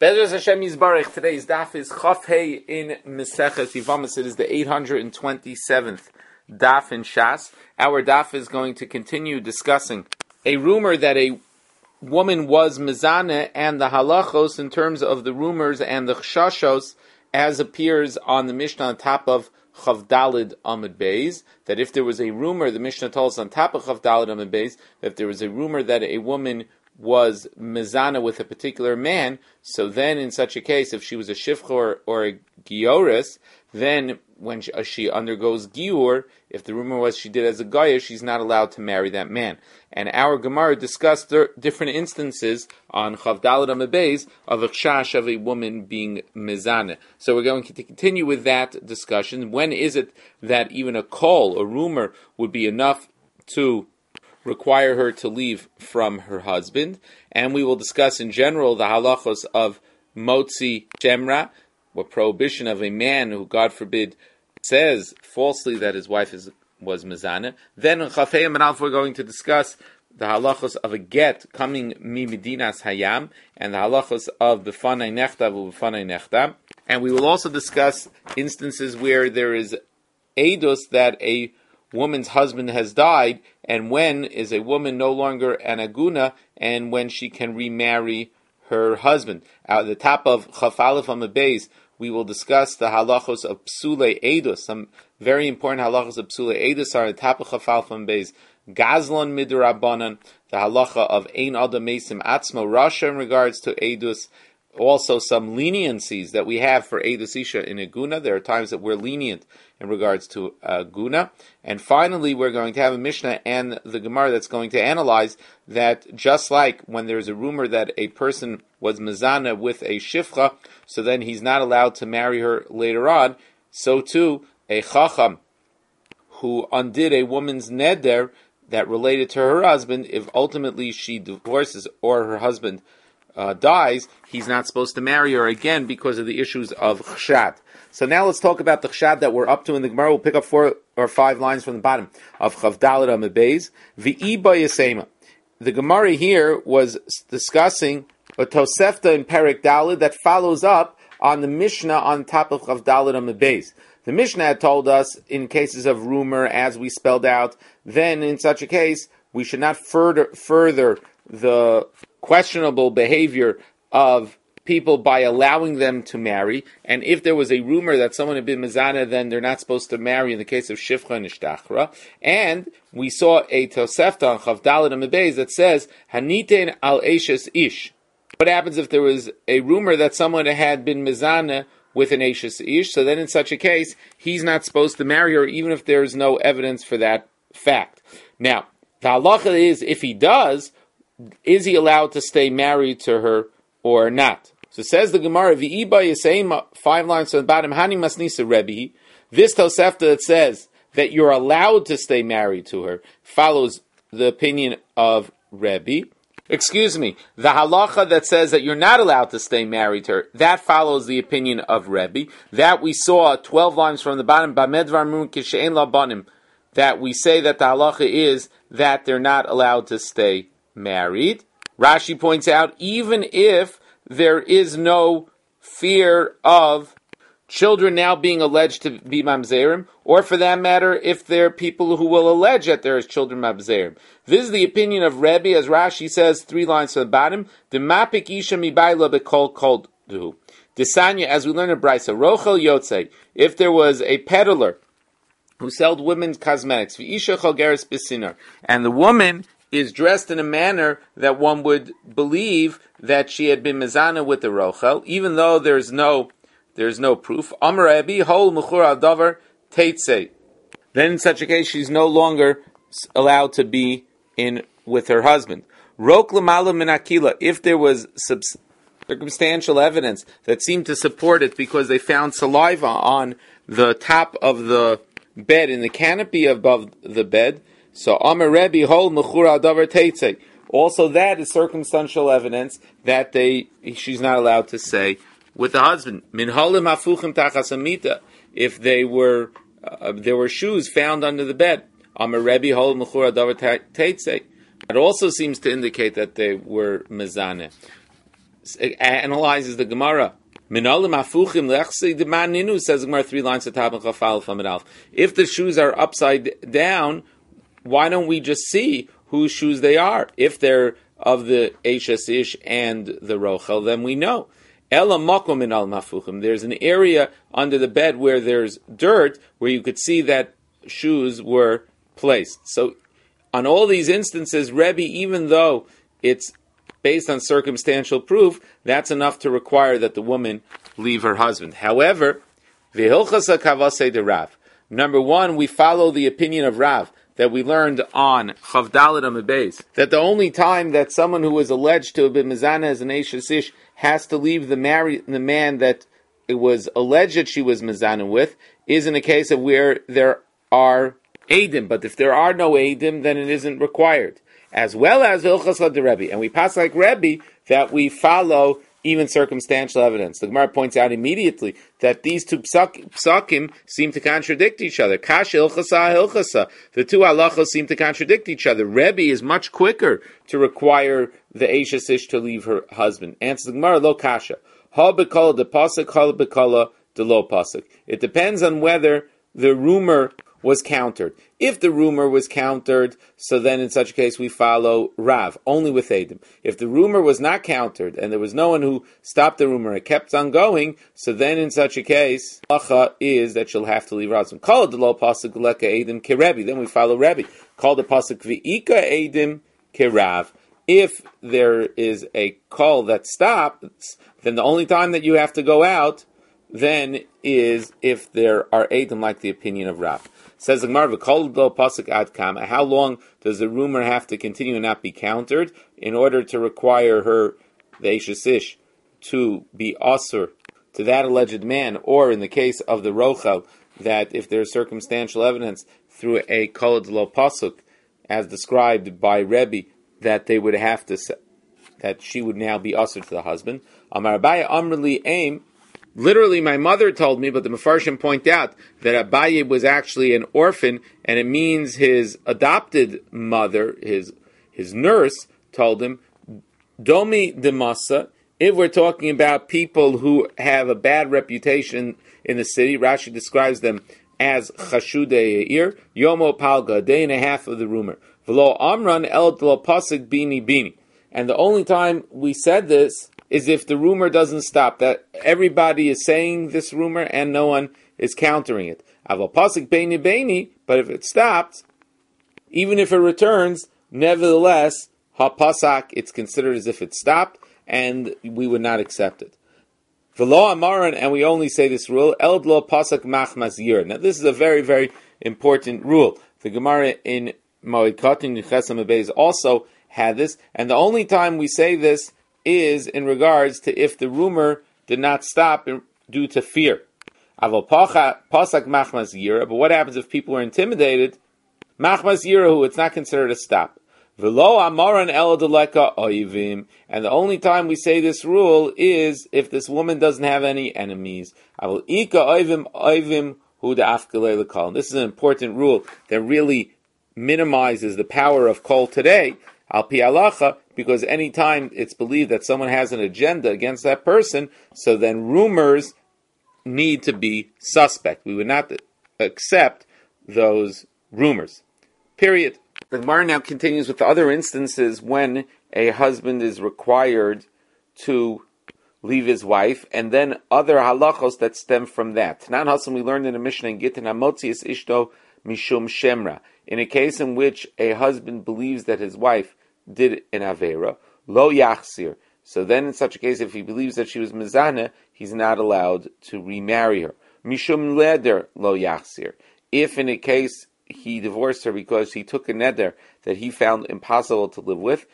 Bezras Hashem Yisbarach. Today's daf is Chaf Hey in Meseches Yevamos. It is the 827th daf in Shas. Our daf is going to continue discussing a rumor that a woman was mezaneh and the halachos in terms of the rumors and the chshashos as appears on the Mishnah on top of Chav Dalid Amud Beis, that if there was a rumor, the Mishnah tells us on top of Chav Dalid Amud Beis, that if there was a rumor that a woman was mezaneh with a particular man, so then in such a case, if she was a shifcha or a gioris, then when she undergoes giur, if the rumor was she did as a goya, she's not allowed to marry that man. And our Gemara discussed different instances on Chav Daled Amud Beis of a chash of a woman being mezaneh. So we're going to continue with that discussion. When is it that even a call, a rumor, would be enough to require her to leave from her husband? And we will discuss in general the halachos of motzi shemra, what prohibition of a man who, God forbid, says falsely that his wife was mezaneh. Then in Chaf Hey and Alf we're going to discuss the halachos of a get coming mi medinas hayam and the halachos of b'fanai nechtav u'b'fanai nechtam. And we will also discuss instances where there is eidos that a woman's husband has died, and when is a woman no longer an aguna, and when she can remarry her husband. At the top of Chaf Aleph Amud Beis, we will discuss the halachos of psulei eidos. Some very important halachos of psulei eidos are at the top of Chaf Aleph Amud Beis. Gazlon midrabanan, the halacha of ein adam mesim atzmo rasha in regards to eidos. Also some leniencies that we have for eidos isha in aguna. There are times that we're lenient in regards to aguna. And finally, we're going to have a Mishnah and the Gemara that's going to analyze that just like when there's a rumor that a person was mezaneh with a shifcha, so then he's not allowed to marry her later on, so too, a chacham who undid a woman's neder that related to her husband, if ultimately she divorces or her husband dies, he's not supposed to marry her again because of the issues of chshad. So now let's talk about the chshad that we're up to in the Gemara. We'll pick up 4 or 5 lines from the bottom of Chav Daled Amud Beis. V'i ba yasema. The Gemara here was discussing a Tosefta in Perek Daled that follows up on the Mishnah on top of Chav Daled Amud Beis. The Mishnah had told us in cases of rumor, as we spelled out, then in such a case we should not further the questionable behavior of people by allowing them to marry, and if there was a rumor that someone had been mezaneh, then they're not supposed to marry in the case of shifcha and ishtachra. And we saw a Tosefta on Chav Daled Amud Beis that says haniten al eshes ish. What happens if there was a rumor that someone had been mezaneh with an eshes ish? So then in such a case, he's not supposed to marry her, even if there's no evidence for that fact. Now, the halacha is, if he does, is he allowed to stay married to her or not? So says the Gemara, V'i ba yasema, 5 lines from the bottom, Hani masnisa Rebbe. This Tosefta that says that you're allowed to stay married to her follows the opinion of Rebbe. Excuse me, the halacha that says that you're not allowed to stay married to her, that follows the opinion of Rebbe. That we saw 12 lines from the bottom, Bamedvar mun kishein labanim, that we say that the halacha is that they're not allowed to stay married. Rashi points out, even if there is no fear of children now being alleged to be mamzerim, or for that matter, if there are people who will allege that there is children mamzerim. This is the opinion of Rebbe, as Rashi says, 3 lines from the bottom. The mapik isha mibayla bekol kol du. Desanya, as we learn in Brisa, rochel yotze, if there was a peddler who sold women's cosmetics, v'isha chalgeres bisinar, and the woman is dressed in a manner that one would believe that she had been mezaneh with the rochel, even though there's no proof. Amar Rabbi, hol mechur al davar teitze. Then in such a case, she's no longer allowed to be in with her husband. Rok l'mala min akila, if there was circumstantial evidence that seemed to support it because they found saliva on the top of the bed, in the canopy above the bed, so Amar Rebbe hol mechur al davar teitze. Also, that is circumstantial evidence that she's not allowed to say with the husband. Min halim hafuchim tachas hamita. If there were shoes found under the bed. Amar Rebbe hol mechur al davar teitze. It also seems to indicate that they were mezaneh. analyzes the Gemara. Minalim afuchim lechsi de maninu, says the Gemara 3 lines at top and chafal from Alf. If the shoes are upside down, why don't we just see whose shoes they are? If they're of the Eishes Ish and the Rochel, then we know. Ela makom minal mafuchim. There's an area under the bed where there's dirt, where you could see that shoes were placed. So, on all these instances, Rebbe, even though it's based on circumstantial proof, that's enough to require that the woman leave her husband. However, v'hilchasa kavasei de Rav. Number one, we follow the opinion of Rav that we learned on Chavdalet Amabez, that the only time that someone who is alleged to have been mizana as an Eishes Ish has to leave the man that it was alleged that she was mizana with is in a case of where there are Eidim. But if there are no Eidim, then it isn't required. As well as Hilchas de Rebbe. And we pass like Rebbe that we follow even circumstantial evidence. The Gemara points out immediately that these two psakim seem to contradict each other. Kasha hilchasa hilchasa. The two halachos seem to contradict each other. Rebbe is much quicker to require the Eishes Ish to leave her husband. Answer the Gemara, lo kasha. Ha bekala de pasuk, ha bekala de lo pasuk. It depends on whether the rumor was countered. If the rumor was countered, so then in such a case we follow Rav, only with Eidim. If the rumor was not countered, and there was no one who stopped the rumor, it kept on going, so then in such a case, halacha is that she'll have to leave her husband. Call it the lo pasuk leka Eidim kerebi, then we follow Rebbe. Call the pasuk v'ika Eidim kerav. If there is a call that stops, then the only time that you have to go out then is if there are Eidim like the opinion of Rav. Says the Gemara, pasuk ad kam. How long does the rumor have to continue and not be countered in order to require her, the Eishes Ish, to be asur to that alleged man, or in the case of the Rochel, that if there's circumstantial evidence through a kol lo pasuk, as described by Rebbe, that they would have to, that she would now be asur to the husband. Amar Abaye Amrli Aim. Literally, my mother told me, but the Mefarshim point out that Abaye was actually an orphan, and it means his adopted mother, his nurse, told him, Domi de Masa, if we're talking about people who have a bad reputation in the city, Rashi describes them as Chashudei Yair, Yomo Palga, a day and a half of the rumor. V'lo Amran el pasik bini bini. And the only time we said this is if the rumor doesn't stop, that everybody is saying this rumor and no one is countering it. Aval pasuk beini beini, but if it stops, even if it returns, nevertheless, ha-pasak, it's considered as if it stopped, and we would not accept it. V'lo amaran, and we only say this rule, eld lo pasak machmas yir. Now this is a very, very important rule. The Gemara in Moed Katan Yechesam Abayz also had this, and the only time we say this is in regards to if the rumor did not stop due to fear. Aval pasak machmas yira, but what happens if people are intimidated? Machmas yirahu, it's not considered a stop. V'lo amaran el deleka oivim, and the only time we say this rule is if this woman doesn't have any enemies. Aval ika oivim hu da'afkalei lekol. This is an important rule that really minimizes the power of kol today, al pi halacha, because any time it's believed that someone has an agenda against that person, so then rumors need to be suspect. We would not accept those rumors. Period. The Gemara now continues with the other instances when a husband is required to leave his wife, and then other halachos that stem from that. Tanan Hasan, we learned in the Mishnah in Gittin, Hamotzias Ishto Mishum Shemra. In a case in which a husband believes that his wife did an Avera, Lo Yachsir. So then in such a case, if he believes that she was Mizana, he's not allowed to remarry her. Mishum Leder Lo Yachsir. If in a case he divorced her because he took a neder that he found impossible to live with,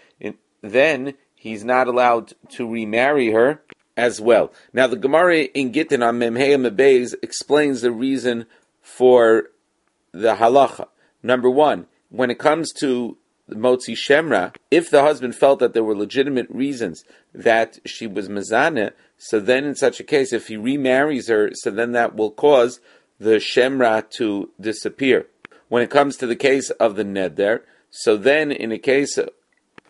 then he's not allowed to remarry her as well. Now the Gemara in Gittin on Memhei Mebez explains the reason for the halacha. Number one, when it comes to Motzi Shemra, if the husband felt that there were legitimate reasons that she was Mizana, so then in such a case, if he remarries her, so then that will cause the Shemra to disappear. When it comes to the case of the Neder, so then in a case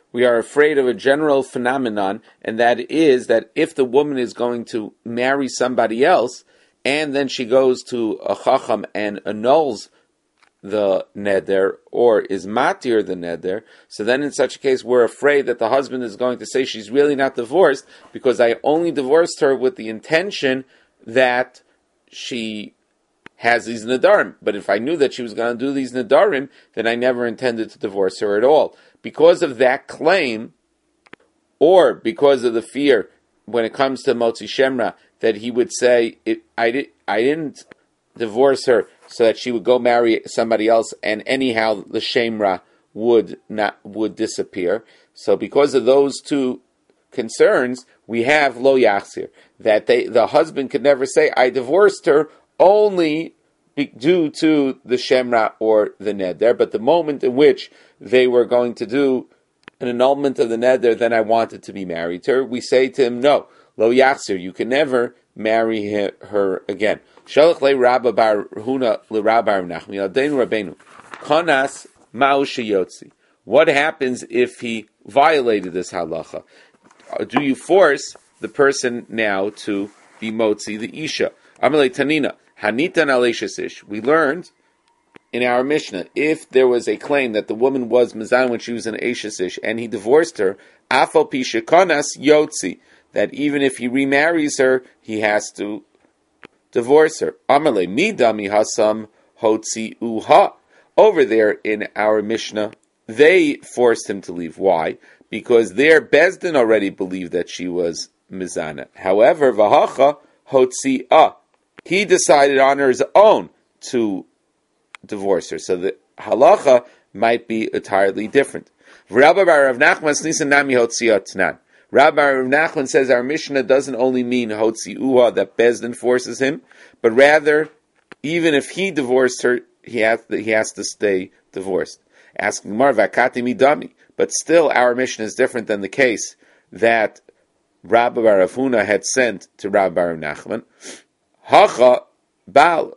we are afraid of a general phenomenon, and that is that if the woman is going to marry somebody else, and then she goes to a chacham and annuls the neder, or is matir the neder, so then in such a case we're afraid that the husband is going to say she's really not divorced because I only divorced her with the intention that she has these nadarim. But if I knew that she was going to do these nadarim, then I never intended to divorce her at all. Because of that claim, or because of the fear when it comes to Motzi Shemra, that he would say, I didn't divorce her so that she would go marry somebody else, and anyhow the Shemra would disappear. So because of those two concerns, we have Lo Yachzir, that the husband could never say, I divorced her only due to the Shemra or the Neder, but the moment in which they were going to do an annulment of the Neder, then I wanted to be married to her, we say to him, no, Lo Yachzir, you can never marry her again. Shalach le Rabba bar Huna le Rabba Nachman Yadein Rabbeinu Konas Ma'u Sheyotzi. What happens if he violated this halacha? Do you force the person now to be motzi the isha? Amalei Tanina Hanitan Aleshasish. We learned in our Mishnah, if there was a claim that the woman was mizan when she was an Eshasish and he divorced her, Afal Pisha Konas Yotzi, that even if he remarries her, he has to divorce her. Amalei Midami Hasam Hotzi Uha. Over there in our Mishnah, they forced him to leave. Why? Because their Bezdin already believed that she was mizana. However, Vahacha Hotzi'ah, he decided on her own to divorce her. So the halacha might be entirely different. Rabbi Rav Nachman says our Mishnah doesn't only mean Hotzi'uha, that Bezdin forces him, but rather, even if he divorced her, he has to stay divorced. Asking Mar Vakati Midami. But still, our Mishnah is different than the case that Rabbi Rav Huna had sent to Rabbi Rav Nachman. Hacha Baal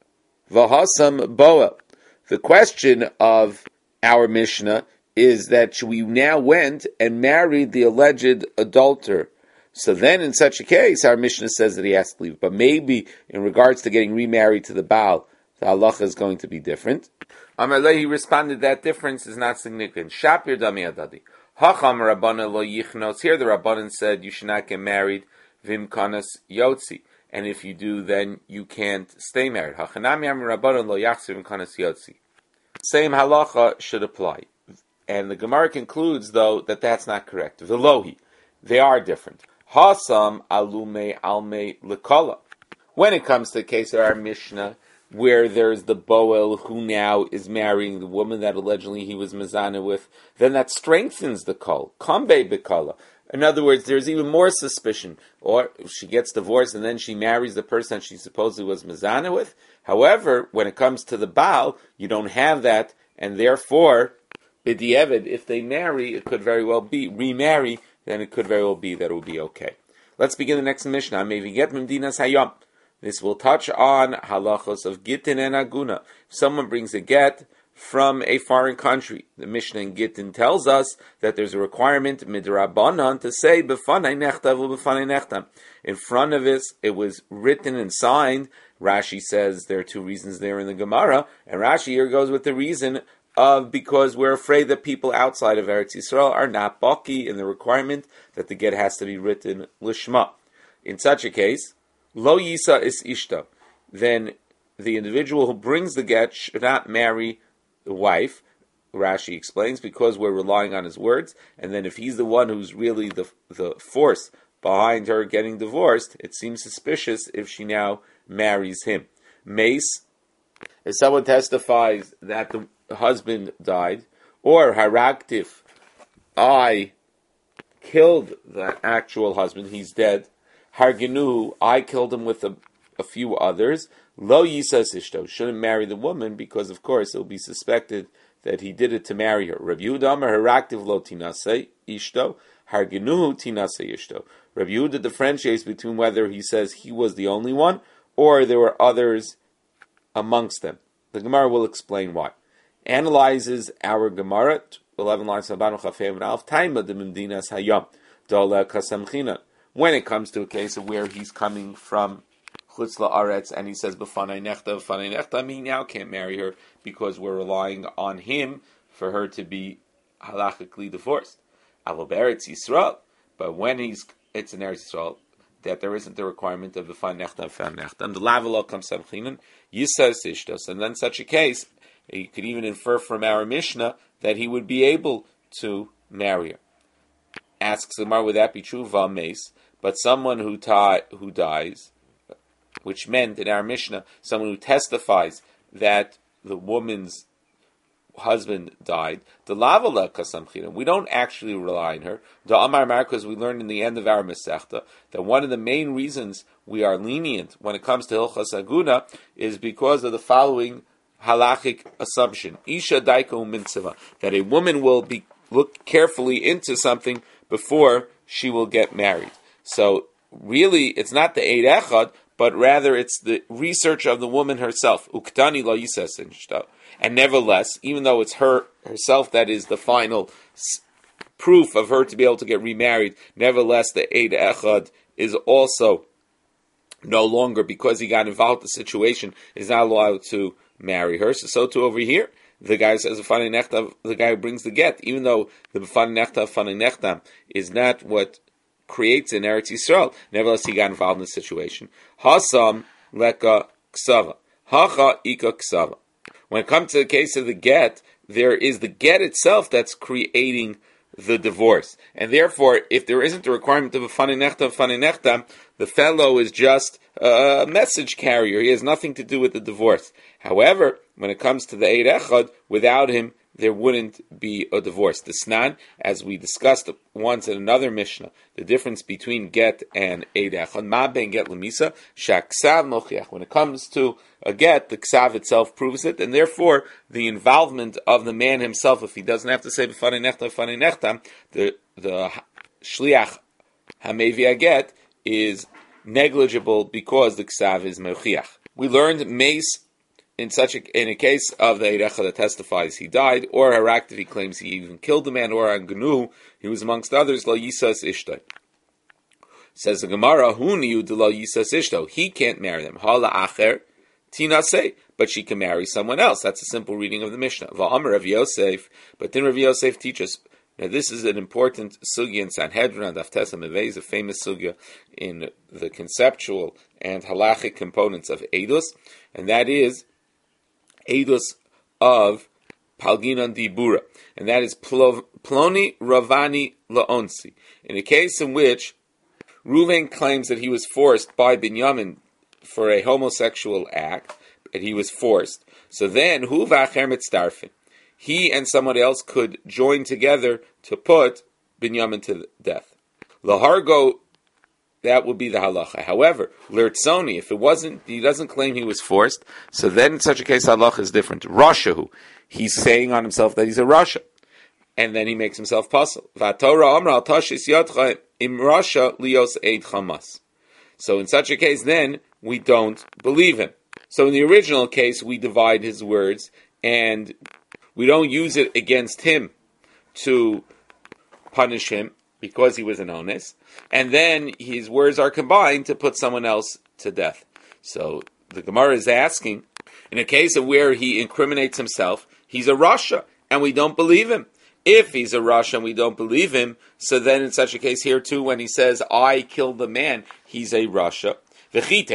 Vahasam Boa. The question of our Mishnah is that we now went and married the alleged adulterer. So then, in such a case, our Mishnah says that he has to leave. But maybe, in regards to getting remarried to the Baal, the halacha is going to be different. Amalei, he responded that difference is not significant. Shapir dami adadi. Hacham Rabbana lo yichnos. Here the Rabbanan said you should not get married. Vim kanas yotzi. And if you do, then you can't stay married. Hachanami am Rabbanan lo yachzir vim kanas yotzi. Same halacha should apply. And the Gemara concludes, though, that that's not correct. Velohi. They are different. Hasam alume alme lekala. When it comes to the case of our Mishnah, where there's the Boel who now is marrying the woman that allegedly he was mizana with, then that strengthens the kol. Kambe bekala. In other words, there's even more suspicion. Or she gets divorced and then she marries the person that she supposedly was mizana with. However, when it comes to the Baal, you don't have that, and therefore, b'di'evid, if they marry, it could very well be, remarry, then it could very well be that it will be okay. Let's begin the next Mishnah. Maybe get Memdinas Hayom. This will touch on halachos of Gittin and Aguna. If someone brings a get from a foreign country, the Mishnah in Gittin tells us that there's a requirement midrabanan to say b'fanai nechtav u'b'fanai nechtam. In front of it, it was written and signed. Rashi says there are two reasons there in the Gemara, and Rashi here goes with the reason of because we're afraid that people outside of Eretz Yisrael are not baki in the requirement that the get has to be written lishma. In such a case, Lo Yisa is Ishta. Then the individual who brings the get should not marry the wife. Rashi explains, because we're relying on his words. And then if he's the one who's really the force behind her getting divorced, it seems suspicious if she now marries him. Mace, if someone testifies that the husband died, or Haraktif, I killed the actual husband, he's dead. Hargenu, I killed him with a few others. Lo Yisas Ishto, shouldn't marry the woman because, of course, it will be suspected that he did it to marry her. Rabbi Yehuda Amar Haraktiv Lo Tinase Ishto, Hargenu Tinase Ishto. Rabbi Yehuda differentiates between whether he says he was the only one or there were others amongst them. The Gemara will explain why. Analyzes our Gemara 11 lines of Banu Chafei and Alf Taima de Mimdinas Hayam Dola Kasamchina. When it comes to a case of where he's coming from Chutz La'aretz and he says B'fanei Nechta, he now can't marry her because we're relying on him for her to be halachically divorced. Alo Beretz Yisrael, but when it's in Eretz Yisrael, that there isn't the requirement of B'fanei Nechta, and the Lavalo comes Samchinan Yisas Ishtos, and then such a case, you could even infer from our Mishnah that he would be able to marry her. Asks the Gemara, would that be true? V'ames, but someone who dies, which meant in our Mishnah, someone who testifies that the woman's husband died, the lavala kasamchina, we don't actually rely on her. The Amar Mar, because we learned in the end of our Masechta that one of the main reasons we are lenient when it comes to Hilchas Aguna is because of the following halachic assumption: Isha daiko mitzvah, that a woman will look carefully into something before she will get married. So really, it's not the Eid Echad, but rather it's the research of the woman herself. Uktani lo yisas inshta. And nevertheless, even though it's herself that is the final proof of her to be able to get remarried, nevertheless the Eid Echad is also no longer, because he got involved in the situation, is not allowed to marry her. So too over here, the guy says the guy who brings the get, even though the B'fanei Nechta is not what creates in Eretz Yisrael, nevertheless he got involved in the situation. Hasam leka ksava, hacha ika ksava. When it comes to the case of the get, there is the get itself that's creating the divorce, and therefore, if there isn't a requirement of a B'fanei Nechta, the fellow is just a message carrier. He has nothing to do with the divorce. However, when it comes to the Eid Echad, without him, there wouldn't be a divorce. The Snan, as we discussed once in another Mishnah, the difference between get and Eid Echad, ma ben get lemisa, shaksav mochiach. When it comes to a get, the ksav itself proves it, and therefore the involvement of the man himself, if he doesn't have to say b'fanei nechta, the shliach hamevi get is negligible because the ksav is mochiach. We learned mace in a case of the Eid Echad that testifies he died, or harak that he claims he even killed the man, or angnu, he was amongst others, lo yisas ishtai. Says the Gemara, hu niu de lo yisas ishto, he can't marry them. Hala acher tinaseh, but she can marry someone else. That's a simple reading of the Mishnah. Va'amar Rav Yosef, but then Rav Yosef teaches. Now this is an important sugya in Sanhedrin, Daf Tes Amevei, a famous sugya in the conceptual and halachic components of Eidos, and that is Eidos of Palginan Dibura, and that is Ploni Ravani Laonsi. In a case in which Reuven claims that he was forced by Binyamin for a homosexual act, and he was forced, so then Hu V'acher Mitzdarfin, he and somebody else could join together to put Binyamin to death. Lahargo, that would be the halacha. However, Lirtzoni, if it wasn't, he doesn't claim he was forced, so then in such a case, halacha is different. Rashahu, he's saying on himself that he's a Rasha, and then he makes himself puzzle. V'atorah amra al tashis yadcha im Rasha lios eid chamas. So in such a case, then, we don't believe him. So in the original case, we divide his words, and we don't use it against him to punish him, because he was an onus, and then his words are combined to put someone else to death. So the Gemara is asking, in a case of where he incriminates himself, he's a Rasha, and we don't believe him. If he's a Rasha and we don't believe him, so then in such a case here too, when he says, I killed the man, he's a Rasha. If you're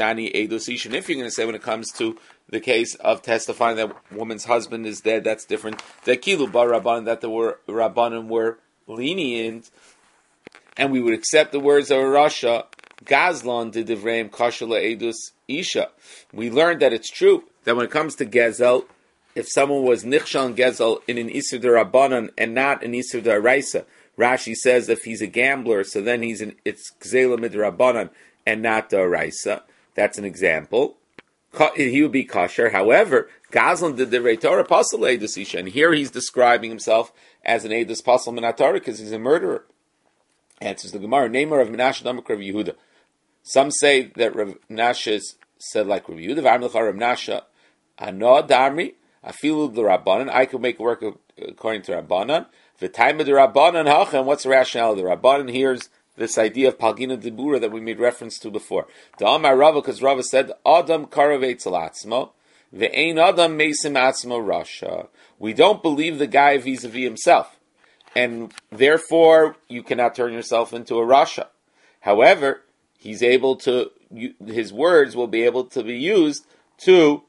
going to say when it comes to the case of testifying that a woman's husband is dead, that's different. That the Rabbanim were lenient, and we would accept the words of a Rasha, Gazlan de Devreim Kashala Edus Isha. We learned that it's true that when it comes to Gezel, if someone was Nichshal Gezel in an Isur Rabbanan and not an Isur Raisa, Rashi says if he's a gambler, so then it's Gzela Midrabanan and not the Raisa. That's an example. He would be kosher. However, Gazlan de Devrei Torah Pasal Edus Isha, and here he's describing himself as an Edus Pasal Min HaTorah because he's a murderer. Answers the Gemara, Neymar of Menashe Damak Rav Yehuda. Some say that Rav Menashe said like Rav Yehuda, V'amlecha Rav Menashe, Ano Damri, Afilu the Rabbanan, I could make work according to Rabbanan. The time of the Rabbanan hachem. What's the rationale of the Rabbanan? Here's this idea of Palgina Dibura that we made reference to before. The Amar Rava, because Rava said, Adam karavetz alatzmo, ve'ein Adam mesim atzmo rasha. We don't believe the guy vis-a-vis himself, and therefore you cannot turn yourself into a rasha. However, he's able to, his words will be able to be used to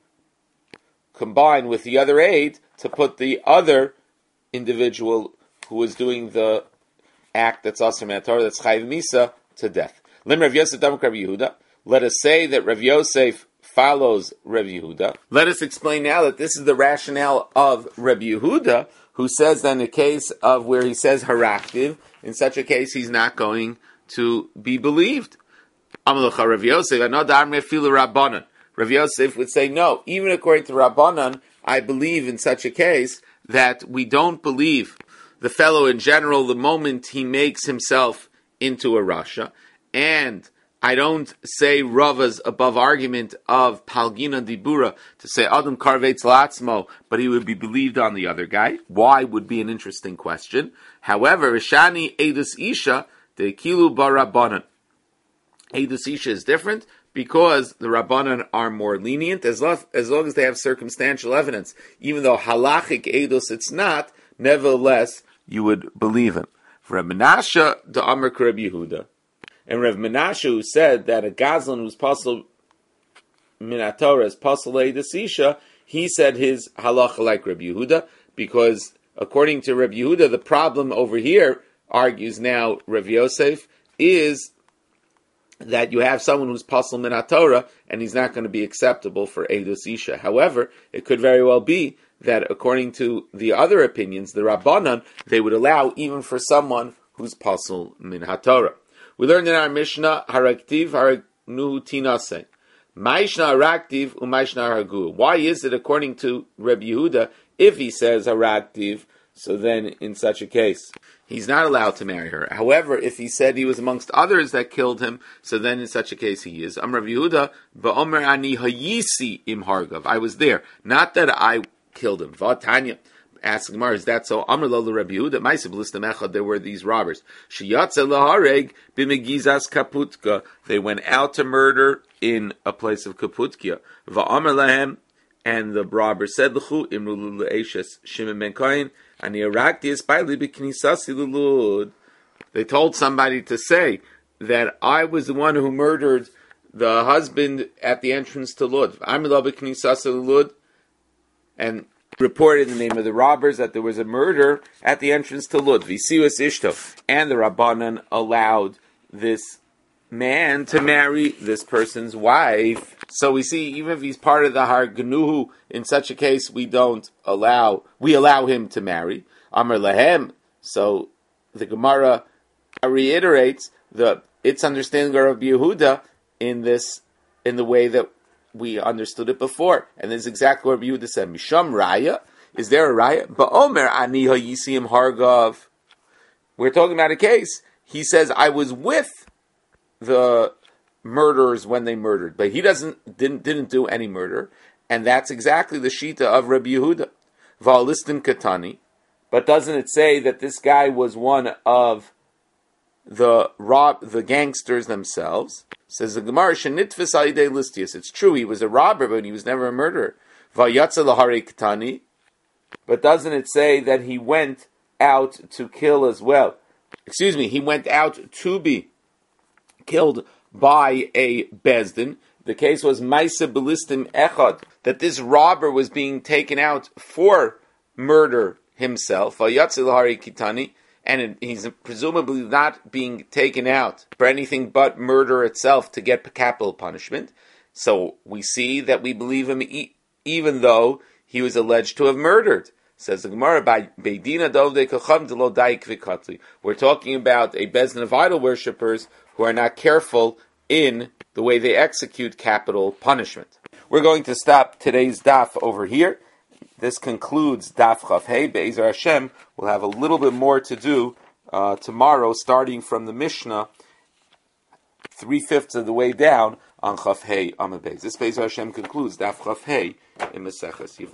combine with the other aid to put the other individual who is doing the act that's also min Torah, that's Chayiv Misa, to death. Lim Rav Yosef Dam Rav Yehuda. Let us say that Rav Yosef follows Rav Yehuda. Let us explain now that this is the rationale of Rav Yehuda, who says that in the case of where he says haraktiv, in such a case he's not going to be believed. Amalecha Rav Yosef, another mefilu Rabbanan. Rav Yosef would say, no, even according to Rabbanan, I believe in such a case that we don't believe the fellow in general the moment he makes himself into a rasha, and I don't say Rava's above argument of Palgina Dibura to say Adam Karvetz Latzmo, but he would be believed on the other guy. Why would be an interesting question. However, Ishani Eidus Isha, the Kilu Barabanan. Eidus Isha is different because the Rabbanan are more lenient as long as they have circumstantial evidence. Even though halachic Eidus it's not, nevertheless, you would believe him. For Rav Menashe, the Amar Reb Yehuda. And Rav Menashe, who said that a Gazlan who's Pasal min Torah is Pasal Eidus Isha, he said his halacha like Reb Yehuda, because according to Reb Yehuda, the problem over here, argues now Rav Yosef, is that you have someone who's Pasal min Torah, and he's not going to be acceptable for Eidus Isha. However, it could very well be that according to the other opinions, the Rabbanan, they would allow even for someone who's Pasal min Torah. We learned in our Mishnah, Haraktiv, Haragnu Tinase. Maishna Haraktiv, Umaishna Haragu. Why is it, according to Reb Yehuda, if he says Haraktiv, so then in such a case, he's not allowed to marry her. However, if he said he was amongst others that killed him, so then in such a case he is. Reb Yehuda, V'omer ani hayisi im hargav. I was there. Not that I killed him. V'atanya. Ask Gemara, is that so? Amar lo Rabbi Yehuda, Ma'aseh b'listam echad, there were these robbers. Sheyatze lahareg b'megizas kaputka. They went out to murder in a place of Kaputkia. Va'amar lahem, and the robber said, L'chu imru l'eishes Shimon ben Kohen, ani arakti espaili b'knisasi l'lud. They told somebody to say that I was the one who murdered the husband at the entrance to Lud. Amar lo b'knisasi l'lud, and reported in the name of the robbers that there was a murder at the entrance to Lud. Visius Ishto. And the Rabbanan allowed this man to marry this person's wife. So we see, even if he's part of the Har Gnuhu, in such a case we allow him to marry. Amar Lahem. So the Gemara reiterates its understanding of Rabbi Yehuda in the way that we understood it before, and this is exactly what Rabbi Yehuda said. Misham Raya, is there a Raya? Ba'omer ani hayisim hargav. We're talking about a case. He says, I was with the murderers when they murdered, but he didn't do any murder, and that's exactly the shita of Rabbi Yehuda. Va'alistin katani, but doesn't it say that this guy was one of the gangsters themselves? Says the Gemara, Shenitfis alidei listius. It's true, he was a robber, but he was never a murderer. Vayatza lahare ketani. But doesn't it say that he went out to kill as well? Excuse me, he went out to be killed by a bezdin. The case was Maisa Belistim Echad, that this robber was being taken out for murder himself. Vayatza lahare ketani. And he's presumably not being taken out for anything but murder itself to get capital punishment. So we see that we believe him even though he was alleged to have murdered. Says the Gemara, by Beidina Dovdei Kacham Delo Daik Vikatli. We're talking about a bezdin of idol worshippers who are not careful in the way they execute capital punishment. We're going to stop today's daf over here. This concludes Daf Chaf Hey. Be'ezer Hashem, we'll have a little bit more to do tomorrow, starting from the Mishnah, 3/5 of the way down on Chaf Hey Amud Beis. This Be'ezer Hashem concludes Daf Chaf Hey in Maseches Yevamos.